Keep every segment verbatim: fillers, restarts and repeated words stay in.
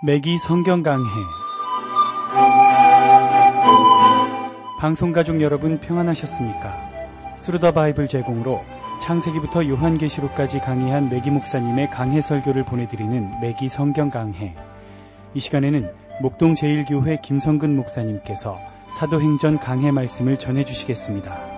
매기 성경 강해. 방송가족 여러분 평안하셨습니까? 스루더 바이블 제공으로 창세기부터 요한계시록까지 강해한 매기 목사님의 강해 설교를 보내드리는 매기 성경 강해. 이 시간에는 목동 제일교회 김성근 목사님께서 사도행전 강해 말씀을 전해주시겠습니다.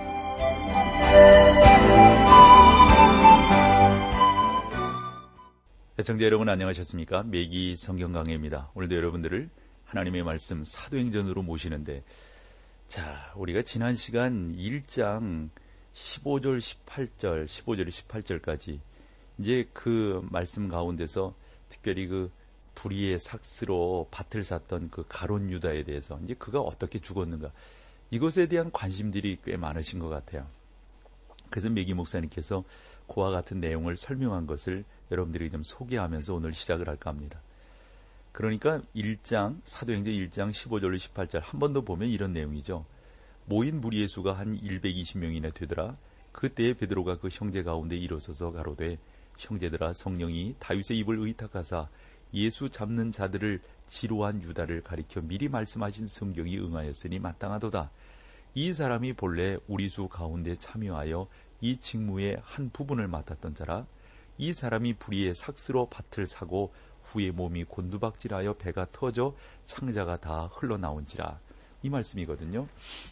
시청자 여러분 안녕하셨습니까? 매기 성경 강해입니다. 오늘도 여러분들을 하나님의 말씀 사도행전으로 모시는데, 자, 우리가 지난 시간 일 장 십오 절 십팔 절 십오 절 십팔 절까지 이제 그 말씀 가운데서 특별히 그 불의의 삭스로 밭을 샀던 그 가룟 유다에 대해서 이제 그가 어떻게 죽었는가, 이것에 대한 관심들이 꽤 많으신 것 같아요. 그래서 매기 목사님께서 그와 같은 내용을 설명한 것을 여러분들이 좀 소개하면서 오늘 시작을 할까 합니다. 그러니까 일 장, 사도행전 일 장 십오 절로 십팔 절 한 번 더 보면 이런 내용이죠. 모인 무리의 수가 한 백이십 명이나 되더라. 그때에 베드로가 그 형제 가운데 일어서서 가로되, 형제들아, 성령이 다윗의 입을 의탁하사 예수 잡는 자들을 지로한 유다를 가리켜 미리 말씀하신 성경이 응하였으니 마땅하도다. 이 사람이 본래 우리 수 가운데 참여하여 이 직무의 한 부분을 맡았던 자라. 이 사람이 불의의 삭스로 밭을 사고 후에 몸이 곤두박질하여 배가 터져 창자가 다 흘러나온지라. 이 말씀이거든요.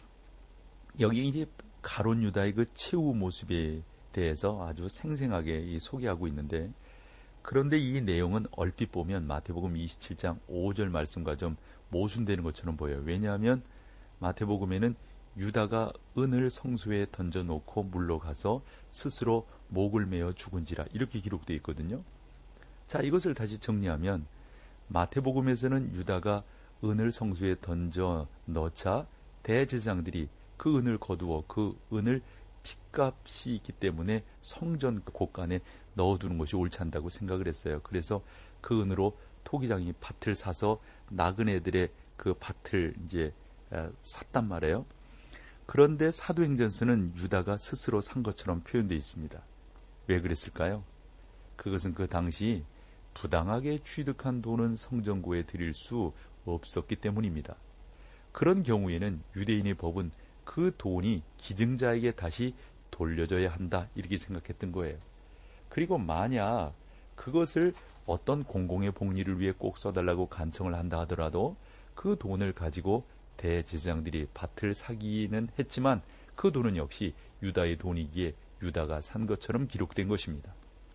여기 이제 가룟 유다의 그 최후 모습에 대해서 아주 생생하게 소개하고 있는데, 그런데 이 내용은 얼핏 보면 마태복음 이십칠 장 오 절 말씀과 좀 모순되는 것처럼 보여요. 왜냐하면 마태복음에는 유다가 은을 성소에 던져놓고 물러가서 스스로 목을 메어 죽은지라 이렇게 기록되어 있거든요. 자, 이것을 다시 정리하면 마태복음에서는 유다가 은을 성소에 던져 넣자 대제사장들이 그 은을 거두어 그 은을 핏값이 있기 때문에 성전 곳간에 넣어두는 것이 옳지 않다고 생각을 했어요. 그래서 그 은으로 토기장이 밭을 사서 나그네들의 그 밭을 이제 샀단 말이에요. 그런데 사도행전서는 유다가 스스로 산 것처럼 표현되어 있습니다. 왜 그랬을까요? 그것은 그 당시 부당하게 취득한 돈은 성전고에 드릴 수 없었기 때문입니다. 그런 경우에는 유대인의 법은 그 돈이 기증자에게 다시 돌려줘야 한다, 이렇게 생각했던 거예요. 그리고 만약 그것을 어떤 공공의 복리를 위해 꼭 써달라고 간청을 한다 하더라도 그 돈을 가지고 대제사장들이 밭을 사기는 했지만 그 돈은 역시 유다의 돈이기에 유다가 산 것처럼 기록된 것입니다.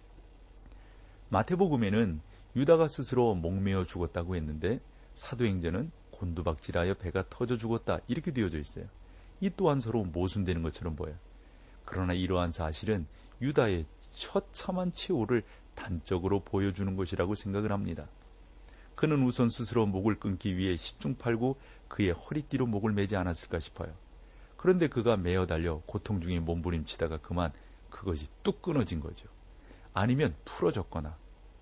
마태복음에는 유다가 스스로 목매어 죽었다고 했는데 사도행전은 곤두박질하여 배가 터져 죽었다, 이렇게 되어져 있어요. 이 또한 서로 모순되는 것처럼 보여요. 그러나 이러한 사실은 유다의 처참한 최후를 단적으로 보여주는 것이라고 생각을 합니다. 그는 우선 스스로 목을 끊기 위해 십중팔구 그의 허리띠로 목을 매지 않았을까 싶어요. 그런데 그가 매어 달려 고통 중에 몸부림치다가 그만 그것이 뚝 끊어진 거죠. 아니면 풀어졌거나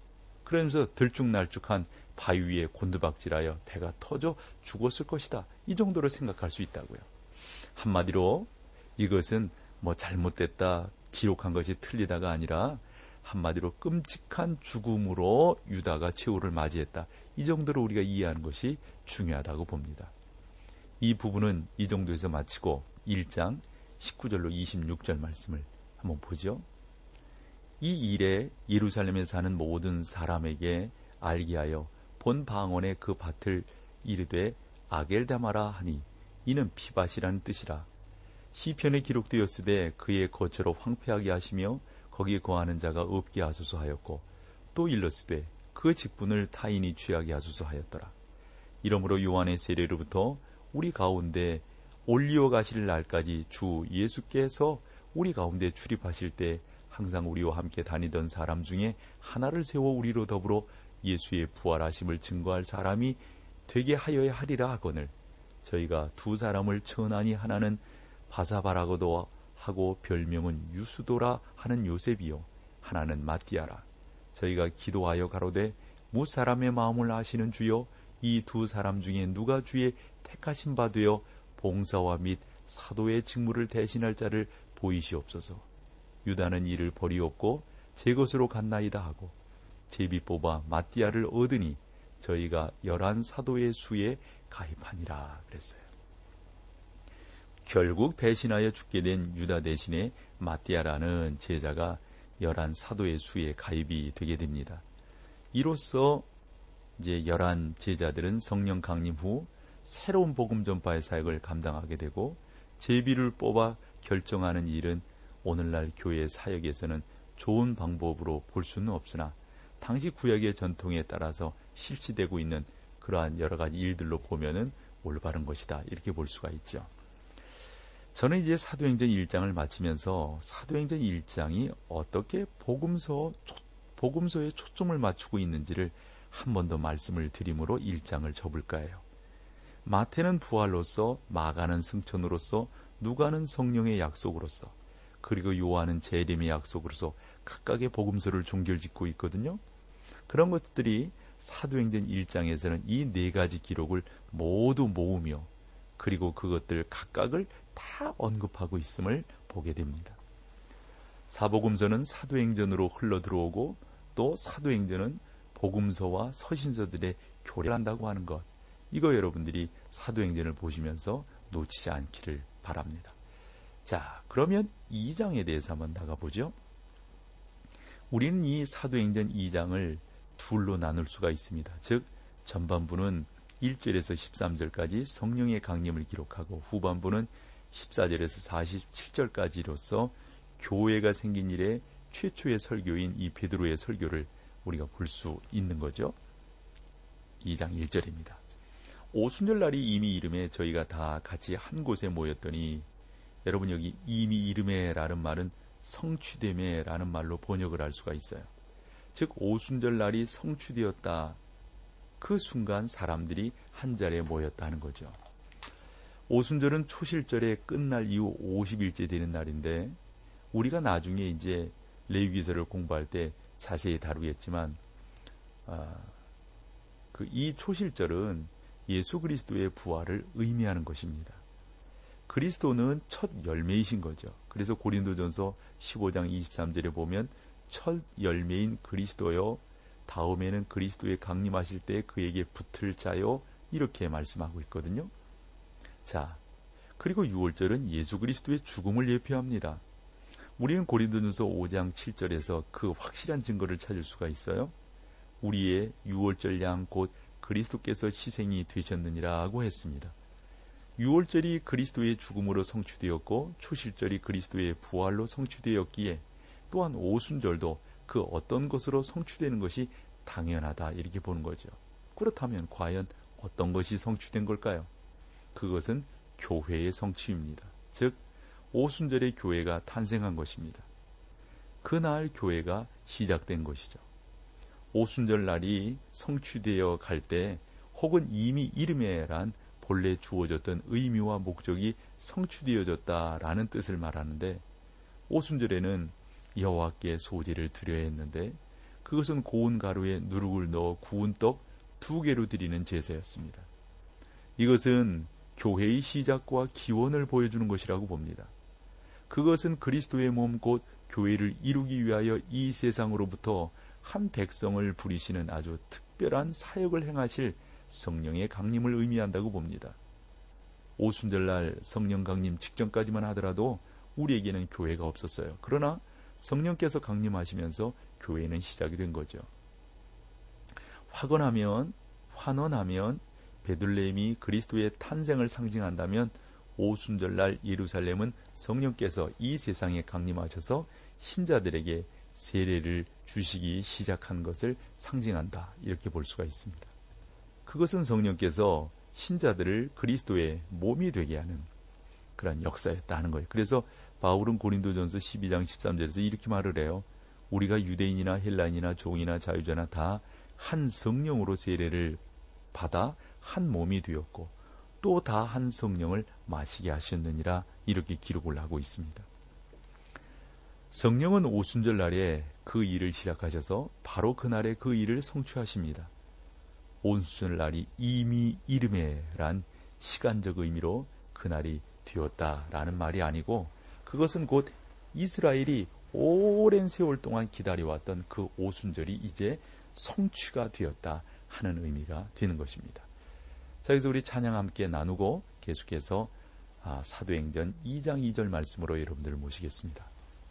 그러면서 들쭉날쭉한 바위 위에 곤두박질하여 배가 터져 죽었을 것이다, 이 정도로 생각할 수 있다고요. 한마디로 이것은 뭐 잘못됐다, 기록한 것이 틀리다가 아니라 한마디로 끔찍한 죽음으로 유다가 최후를 맞이했다, 이 정도로 우리가 이해하는 것이 중요하다고 봅니다. 이 부분은 이 정도에서 마치고 일 장 십구 절로 이십육 절 말씀을 한번 보죠. 이 일에 예루살렘에 사는 모든 사람에게 알게 하여 본 방언에 그 밭을 이르되 아겔다마라 하니 이는 피밭이라는 뜻이라. 시편에 기록되었으되 그의 거처로 황폐하게 하시며 거기에 거하는 자가 없게 하소서 하였고, 또 일렀으되 그 직분을 타인이 취하게 하소서 하였더라. 이러므로 요한의 세례로부터 우리 가운데 올리어 가실 날까지 주 예수께서 우리 가운데 출입하실 때 항상 우리와 함께 다니던 사람 중에 하나를 세워 우리로 더불어 예수의 부활하심을 증거할 사람이 되게 하여야 하리라 하거늘, 저희가 두 사람을 천하니 하나는 바사바라고도 하고 별명은 유수도라 하는 요셉이요 하나는 마띠아라. 저희가 기도하여 가로되 무사람의 마음을 아시는 주여, 이 두 사람 중에 누가 주의 택하신 바 되어 봉사와 및 사도의 직무를 대신할 자를 보이시옵소서. 유다는 이를 버리옵고 제 것으로 갔나이다 하고 제비 뽑아 마띠아를 얻으니 저희가 열한 사도의 수에 가입하니라 그랬어요. 결국 배신하여 죽게 된 유다 대신에 마띠아라는 제자가 열한 사도의 수에 가입이 되게 됩니다. 이로써 이제 열한 제자들은 성령 강림 후 새로운 복음 전파의 사역을 감당하게 되고, 제비를 뽑아 결정하는 일은 오늘날 교회의 사역에서는 좋은 방법으로 볼 수는 없으나 당시 구약의 전통에 따라서 실시되고 있는 그러한 여러 가지 일들로 보면은 올바른 것이다, 이렇게 볼 수가 있죠. 저는 이제 사도행전 일 장을 마치면서 사도행전 일 장이 어떻게 복음서, 복음서에 초점을 맞추고 있는지를 한 번 더 말씀을 드림으로 일 장을 접을까 해요. 마태는 부활로서, 마가는 승천으로서, 누가는 성령의 약속으로서, 그리고 요한은 재림의 약속으로서 각각의 복음서를 종결짓고 있거든요. 그런 것들이 사도행전 일 장에서는 이 네 가지 기록을 모두 모으며 그리고 그것들 각각을 다 언급하고 있음을 보게 됩니다. 사복음서는 사도행전으로 흘러들어오고 또 사도행전은 복음서와 서신서들의 교류한다고 하는 것, 이거 여러분들이 사도행전을 보시면서 놓치지 않기를 바랍니다. 자, 그러면 이 장에 대해서 한번 나가보죠. 우리는 이 사도행전 이 장을 둘로 나눌 수가 있습니다. 즉, 전반부는 일 절에서 십삼 절까지 성령의 강림을 기록하고, 후반부는 십사 절에서 사십칠 절까지로서 교회가 생긴 이래 최초의 설교인 이 베드로의 설교를 우리가 볼 수 있는 거죠. 이 장 일 절입니다. 오순절날이 이미 이름에 저희가 다 같이 한 곳에 모였더니, 여러분 여기 이미 이름에라는 말은 성취됨에라는 말로 번역을 할 수가 있어요. 즉 오순절날이 성취되었다, 그 순간 사람들이 한 자리에 모였다는 거죠. 오순절은 초실절의 끝날 이후 오십 일째 되는 날인데, 우리가 나중에 이제 레위기서를 공부할 때 자세히 다루겠지만, 아, 그 이 초실절은 예수 그리스도의 부활을 의미하는 것입니다. 그리스도는 첫 열매이신 거죠. 그래서 고린도전서 십오 장 이십삼 절에 보면 첫 열매인 그리스도여, 다음에는 그리스도의 강림하실 때 그에게 붙을 자요, 이렇게 말씀하고 있거든요. 자, 그리고 유월절은 예수 그리스도의 죽음을 예표합니다. 우리는 고린도전서 오 장 칠 절에서 그 확실한 증거를 찾을 수가 있어요. 우리의 유월절 양 곧 그리스도께서 희생이 되셨느니라고 했습니다. 유월절이 그리스도의 죽음으로 성취되었고 초실절이 그리스도의 부활로 성취되었기에, 또한 오순절도 그 어떤 것으로 성취되는 것이 당연하다, 이렇게 보는 거죠. 그렇다면 과연 어떤 것이 성취된 걸까요? 그것은 교회의 성취입니다. 즉 오순절의 교회가 탄생한 것입니다. 그날 교회가 시작된 것이죠. 오순절 날이 성취되어 갈 때, 혹은 이미 이름에란 본래 주어졌던 의미와 목적이 성취되어졌다라는 뜻을 말하는데, 오순절에는 여호와께 소제를 드려야 했는데 그것은 고운 가루에 누룩을 넣어 구운 떡 두 개로 드리는 제사였습니다. 이것은 교회의 시작과 기원을 보여주는 것이라고 봅니다. 그것은 그리스도의 몸 곧 교회를 이루기 위하여 이 세상으로부터 한 백성을 부리시는 아주 특별한 사역을 행하실 성령의 강림을 의미한다고 봅니다. 오순절날 성령 강림 직전까지만 하더라도 우리에게는 교회가 없었어요. 그러나 성령께서 강림하시면서 교회는 시작이 된 거죠. 확언하면, 환원하면 베들레헴이 그리스도의 탄생을 상징한다면, 오순절날 예루살렘은 성령께서 이 세상에 강림하셔서 신자들에게 세례를 주시기 시작한 것을 상징한다, 이렇게 볼 수가 있습니다. 그것은 성령께서 신자들을 그리스도의 몸이 되게 하는 그런 역사였다 하는 거예요. 그래서 바울은 고린도전서 십이 장 십삼 절에서 이렇게 말을 해요. 우리가 유대인이나 헬라인이나 종이나 자유자나 다 한 성령으로 세례를 받아 한 몸이 되었고 또 다 한 성령을 마시게 하셨느니라, 이렇게 기록을 하고 있습니다. 성령은 오순절 날에 그 일을 시작하셔서 바로 그날에 그 일을 성취하십니다. 오순절 날이 이미 이름에란 시간적 의미로 그날이 되었다라는 말이 아니고, 그것은 곧 이스라엘이 오랜 세월 동안 기다려왔던 그 오순절이 이제 성취가 되었다, 하는 의미가 되는 것입니다. 자, 여기서 우리 찬양 함께 나누고 계속해서 아, 사도행전 이 장 이 절 말씀으로 여러분들을 모시겠습니다.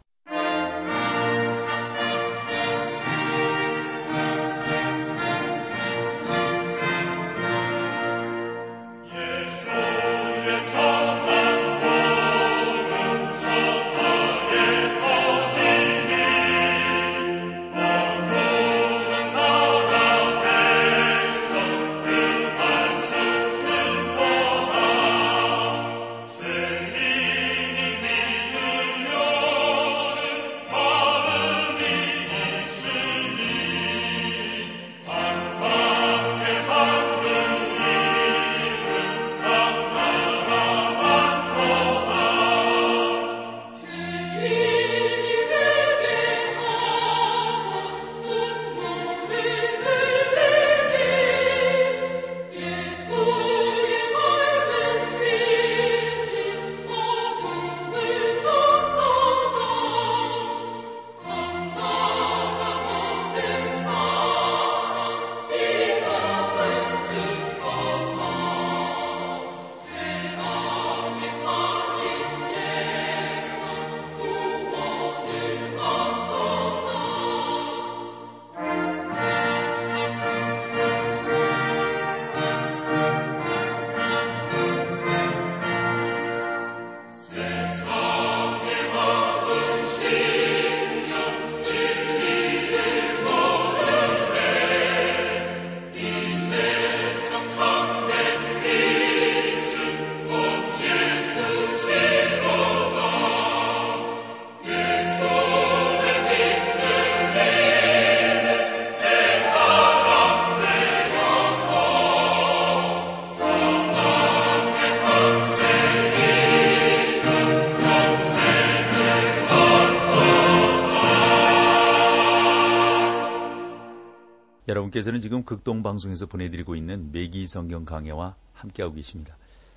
여러분께서는 지금 극동방송에서 보내드리고 있는 매기 성경 강해와 함께하고 계십니다.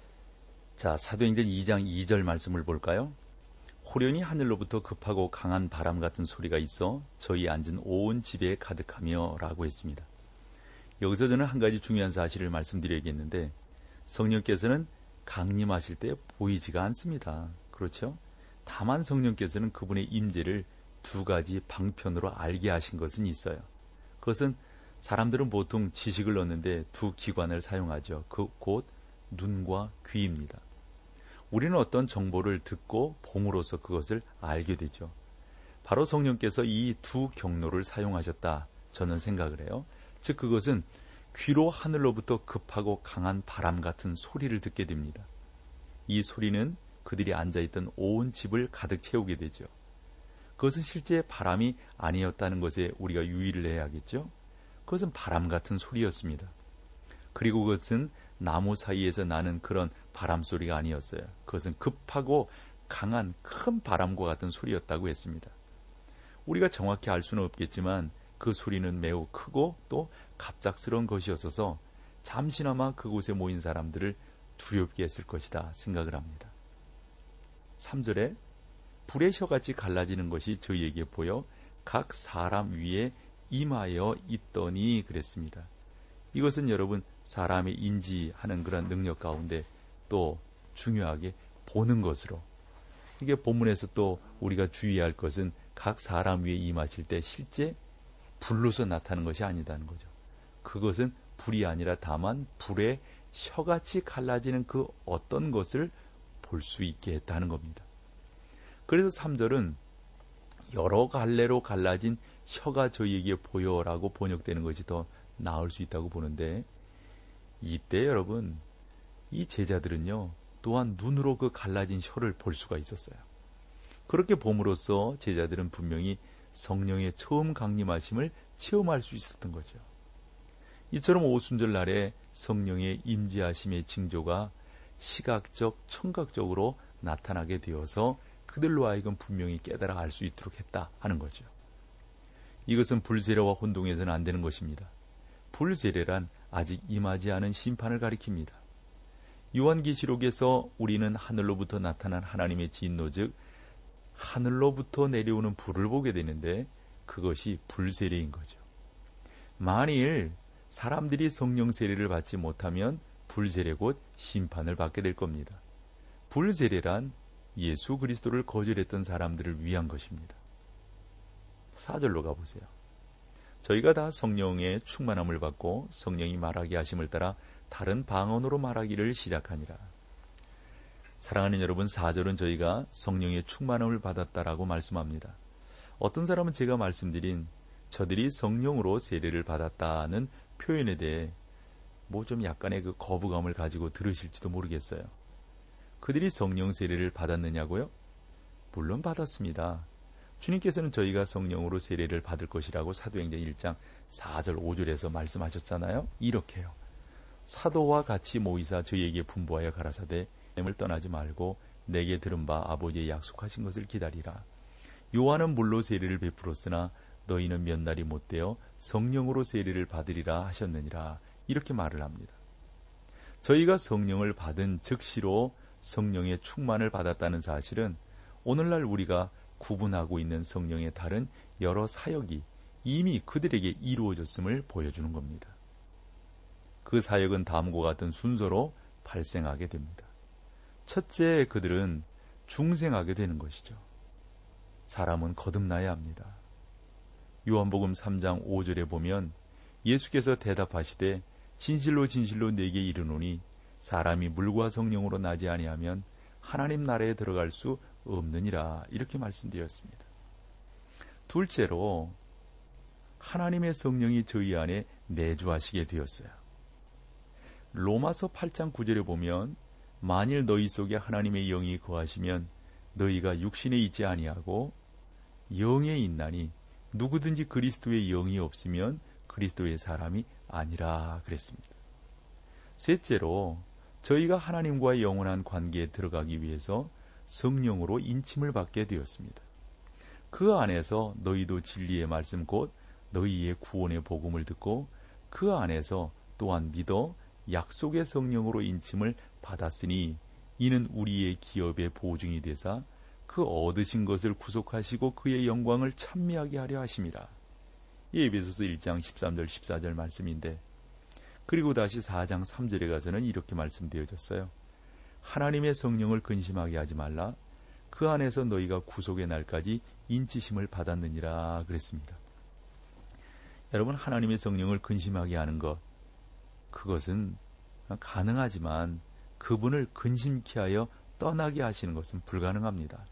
자, 사도행전 이 장 이 절 말씀을 볼까요? 호련히 하늘로부터 급하고 강한 바람 같은 소리가 있어 저희 앉은 온 집에 가득하며 라고 했습니다. 여기서 저는 한 가지 중요한 사실을 말씀드려야겠는데, 성령께서는 강림하실 때 보이지가 않습니다. 그렇죠? 다만 성령께서는 그분의 임재를 두 가지 방편으로 알게 하신 것은 있어요. 그것은 사람들은 보통 지식을 얻는데 두 기관을 사용하죠. 그 곧 눈과 귀입니다. 우리는 어떤 정보를 듣고 봄으로써 그것을 알게 되죠. 바로 성령께서 이 두 경로를 사용하셨다, 저는 생각을 해요. 즉 그것은 귀로 하늘로부터 급하고 강한 바람 같은 소리를 듣게 됩니다. 이 소리는 그들이 앉아있던 온 집을 가득 채우게 되죠. 그것은 실제 바람이 아니었다는 것에 우리가 유의를 해야겠죠. 그것은 바람 같은 소리였습니다. 그리고 그것은 나무 사이에서 나는 그런 바람 소리가 아니었어요. 그것은 급하고 강한 큰 바람과 같은 소리였다고 했습니다. 우리가 정확히 알 수는 없겠지만 그 소리는 매우 크고 또 갑작스러운 것이었어서 잠시나마 그곳에 모인 사람들을 두렵게 했을 것이다 생각을 합니다. 삼 절에 불의 혀같이 갈라지는 것이 저희에게 보여 각 사람 위에 임하여 있더니 그랬습니다. 이것은 여러분 사람이 인지하는 그런 능력 가운데 또 중요하게 보는 것으로, 이게 본문에서 또 우리가 주의할 것은 각 사람 위에 임하실 때 실제 불로서 나타나는 것이 아니다는 거죠. 그것은 불이 아니라 다만 불의 혀같이 갈라지는 그 어떤 것을 볼 수 있게 했다는 겁니다. 그래서 삼 절은 여러 갈래로 갈라진 혀가 저희에게 보여라고 번역되는 것이 더 나을 수 있다고 보는데, 이때 여러분 이 제자들은요 또한 눈으로 그 갈라진 혀를 볼 수가 있었어요. 그렇게 봄으로써 제자들은 분명히 성령의 처음 강림하심을 체험할 수 있었던 거죠. 이처럼 오순절 날에 성령의 임재하심의 징조가 시각적, 청각적으로 나타나게 되어서 그들로 하여금 분명히 깨달아 알 수 있도록 했다 하는 거죠. 이것은 불세례와 혼동해서는 안 되는 것입니다. 불세례란 아직 임하지 않은 심판을 가리킵니다. 요한계시록에서 우리는 하늘로부터 나타난 하나님의 진노, 즉 하늘로부터 내려오는 불을 보게 되는데 그것이 불세례인 거죠. 만일 사람들이 성령 세례를 받지 못하면 불세례 곧 심판을 받게 될 겁니다. 불세례란 예수 그리스도를 거절했던 사람들을 위한 것입니다. 사 절로 가보세요. 저희가 다 성령의 충만함을 받고 성령이 말하게 하심을 따라 다른 방언으로 말하기를 시작하니라. 사랑하는 여러분, 사 절은 저희가 성령의 충만함을 받았다라고 말씀합니다. 어떤 사람은 제가 말씀드린 저들이 성령으로 세례를 받았다는 표현에 대해 뭐 좀 약간의 그 거부감을 가지고 들으실지도 모르겠어요. 그들이 성령 세례를 받았느냐고요? 물론 받았습니다. 주님께서는 저희가 성령으로 세례를 받을 것이라고 사도행전 일 장 사 절 오 절에서 말씀하셨잖아요. 이렇게요. 사도와 같이 모이사 저희에게 분부하여 가라사대 을 떠나지 말고 내게 들은 바 아버지의 약속하신 것을 기다리라. 요한은 물로 세례를 베풀었으나 너희는 몇 날이 못되어 성령으로 세례를 받으리라 하셨느니라. 이렇게 말을 합니다. 저희가 성령을 받은 즉시로 성령의 충만을 받았다는 사실은 오늘날 우리가 구분하고 있는 성령의 다른 여러 사역이 이미 그들에게 이루어졌음을 보여주는 겁니다. 그 사역은 다음과 같은 순서로 발생하게 됩니다. 첫째, 그들은 중생하게 되는 것이죠. 사람은 거듭나야 합니다. 요한복음 삼 장 오 절에 보면 예수께서 대답하시되 진실로 진실로 내게 이르노니 사람이 물과 성령으로 나지 아니하면 하나님 나라에 들어갈 수 없느니라. 이렇게 말씀드렸습니다. 둘째로 하나님의 성령이 저희 안에 내주하시게 되었어요. 로마서 팔 장 구 절에 보면 만일 너희 속에 하나님의 영이 거하시면 너희가 육신에 있지 아니하고 영에 있나니 누구든지 그리스도의 영이 없으면 그리스도의 사람이 아니라 그랬습니다. 셋째로 저희가 하나님과의 영원한 관계에 들어가기 위해서 성령으로 인침을 받게 되었습니다. 그 안에서 너희도 진리의 말씀 곧 너희의 구원의 복음을 듣고 그 안에서 또한 믿어 약속의 성령으로 인침을 받았으니 이는 우리의 기업의 보증이 되사 그 얻으신 것을 구속하시고 그의 영광을 찬미하게 하려 하심이라. 이 에베소서 일 장 십삼 절 십사 절 말씀인데, 그리고 다시 사 장 삼 절에 가서는 이렇게 말씀되어졌어요. 하나님의 성령을 근심하게 하지 말라. 그 안에서 너희가 구속의 날까지 인치심을 받았느니라 그랬습니다. 여러분, 하나님의 성령을 근심하게 하는 것, 그것은 가능하지만 그분을 근심케 하여 떠나게 하시는 것은 불가능합니다.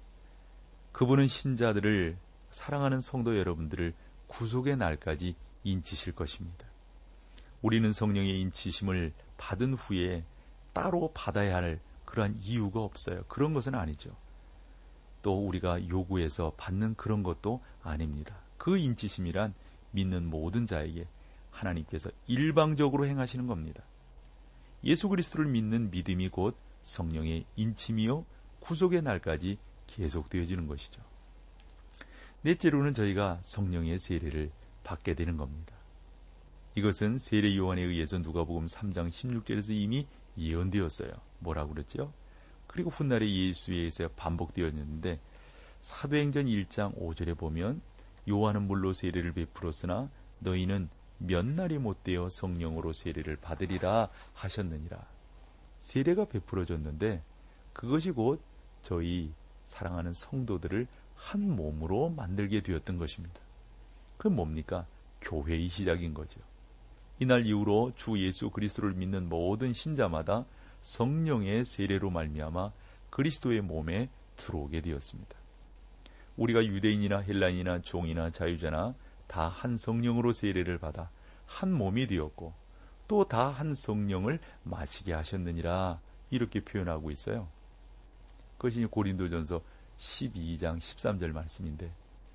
그분은 신자들을, 사랑하는 성도 여러분들을 구속의 날까지 인치실 것입니다. 우리는 성령의 인치심을 받은 후에 따로 받아야 할 그러한 이유가 없어요. 그런 것은 아니죠. 또 우리가 요구해서 받는 그런 것도 아닙니다. 그 인치심이란 믿는 모든 자에게 하나님께서 일방적으로 행하시는 겁니다. 예수 그리스도를 믿는 믿음이 곧 성령의 인침이요 구속의 날까지 계속되어지는 것이죠. 넷째로는 저희가 성령의 세례를 받게 되는 겁니다. 이것은 세례 요한에 의해서 누가복음 삼 장 십육 절에서 이미 예언되었어요. 뭐라고 그랬죠? 그리고 훗날에 예수에 의해서 반복되었는데 사도행전 일 장 오 절에 보면 요한은 물로 세례를 베풀었으나 너희는 몇 날이 못되어 성령으로 세례를 받으리라 하셨느니라. 세례가 베풀어졌는데 그것이 곧 저희 사랑하는 성도들을 한 몸으로 만들게 되었던 것입니다. 그건 뭡니까? 교회의 시작인 거죠. 이날 이후로 주 예수 그리스도를 믿는 모든 신자마다 성령의 세례로 말미암아 그리스도의 몸에 들어오게 되었습니다. 우리가 유대인이나 헬라인이나 종이나 자유자나 다 한 성령으로 세례를 받아 한 몸이 되었고 또 다 한 성령을 마시게 하셨느니라 이렇게 표현하고 있어요. 그것이 고린도전서 십이 장 십삼 절 말씀인데,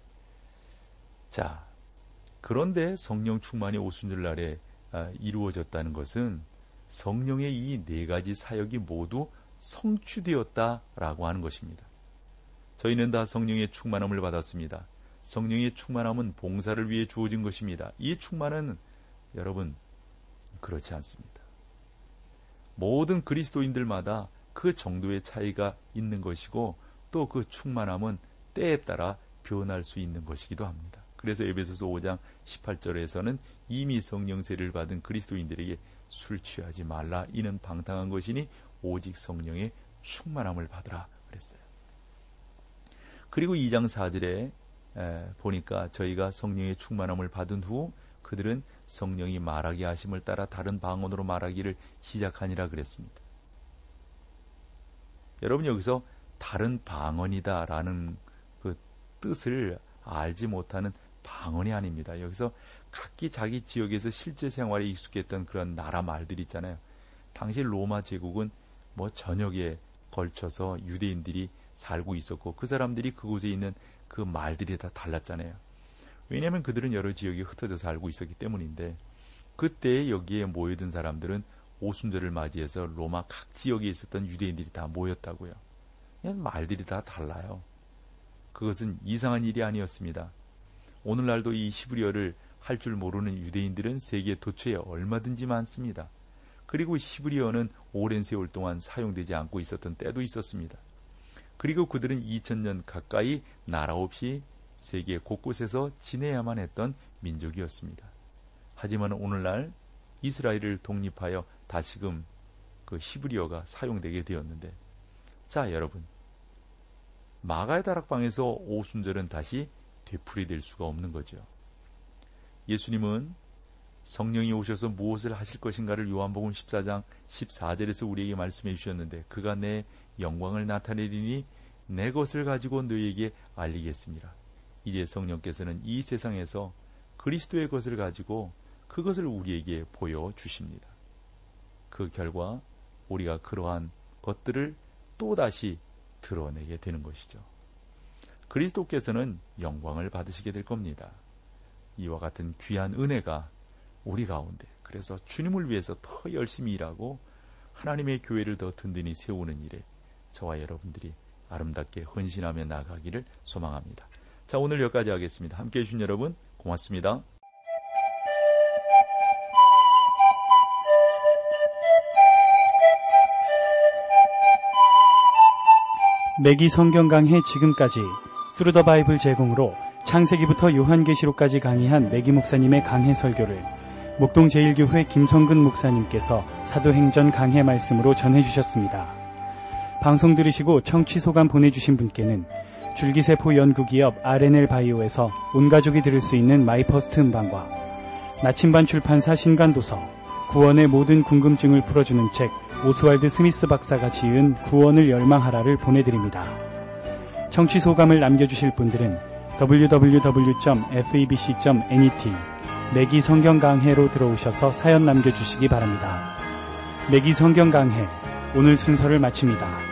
자, 그런데 성령 충만이 오순절날에 이루어졌다는 것은 성령의 이 네 가지 사역이 모두 성취되었다라고 하는 것입니다. 저희는 다 성령의 충만함을 받았습니다. 성령의 충만함은 봉사를 위해 주어진 것입니다. 이 충만은 여러분 그렇지 않습니다. 모든 그리스도인들마다 그 정도의 차이가 있는 것이고 또 그 충만함은 때에 따라 변할 수 있는 것이기도 합니다. 그래서 에베소서 오 장 십팔 절에서는 이미 성령 세례를 받은 그리스도인들에게 술 취하지 말라. 이는 방탕한 것이니 오직 성령의 충만함을 받으라 그랬어요. 그리고 이 장 사 절에 에, 보니까 저희가 성령의 충만함을 받은 후 그들은 성령이 말하게 하심을 따라 다른 방언으로 말하기를 시작하니라 그랬습니다. 여러분, 여기서 다른 방언이다 라는 그 뜻을 알지 못하는 방언이 아닙니다. 여기서 각기 자기 지역에서 실제 생활에 익숙했던 그런 나라 말들이 있잖아요. 당시 로마 제국은 뭐 전역에 걸쳐서 유대인들이 살고 있었고 그 사람들이 그곳에 있는 그 말들이 다 달랐잖아요. 왜냐하면 그들은 여러 지역에 흩어져 살고 있었기 때문인데, 그때 여기에 모여든 사람들은 오순절을 맞이해서 로마 각 지역에 있었던 유대인들이 다 모였다고요. 그냥 말들이 다 달라요. 그것은 이상한 일이 아니었습니다. 오늘날도 이 히브리어를 할 줄 모르는 유대인들은 세계 도처에 얼마든지 많습니다. 그리고 히브리어는 오랜 세월 동안 사용되지 않고 있었던 때도 있었습니다. 그리고 그들은 이천 년 가까이 나라 없이 세계 곳곳에서 지내야만 했던 민족이었습니다. 하지만 오늘날 이스라엘을 독립하여 다시금 그 히브리어가 사용되게 되었는데, 자 여러분, 마가의 다락방에서 오순절은 다시 되풀이될 수가 없는 거죠. 예수님은 성령이 오셔서 무엇을 하실 것인가를 요한복음 십사 장 십사 절에서 우리에게 말씀해 주셨는데, 그가 내 영광을 나타내리니 내 것을 가지고 너희에게 알리겠습니다. 이제 성령께서는 이 세상에서 그리스도의 것을 가지고 그것을 우리에게 보여주십니다. 그 결과 우리가 그러한 것들을 또다시 드러내게 되는 것이죠. 그리스도께서는 영광을 받으시게 될 겁니다. 이와 같은 귀한 은혜가 우리 가운데, 그래서 주님을 위해서 더 열심히 일하고 하나님의 교회를 더 든든히 세우는 일에 저와 여러분들이 아름답게 헌신하며 나가기를 소망합니다. 자, 오늘 여기까지 하겠습니다. 함께해 주신 여러분 고맙습니다. 매기 성경 강해 지금까지 스루더 바이블 제공으로 창세기부터 요한계시록까지 강의한 매기 목사님의 강해 설교를 목동 제일교회 김성근 목사님께서 사도행전 강해 말씀으로 전해주셨습니다. 방송 들으시고 청취 소감 보내주신 분께는 줄기세포 연구기업 알엔엘 바이오에서 온가족이 들을 수 있는 마이퍼스트 음반과 나침반 출판사 신간도서, 구원의 모든 궁금증을 풀어주는 책 오스왈드 스미스 박사가 지은 구원을 열망하라를 보내드립니다. 청취 소감을 남겨주실 분들은 더블유 더블유 더블유 점 에프이비씨 점 넷 매기 성경 강해로 들어오셔서 사연 남겨주시기 바랍니다. 매기 성경 강해, 오늘 순서를 마칩니다.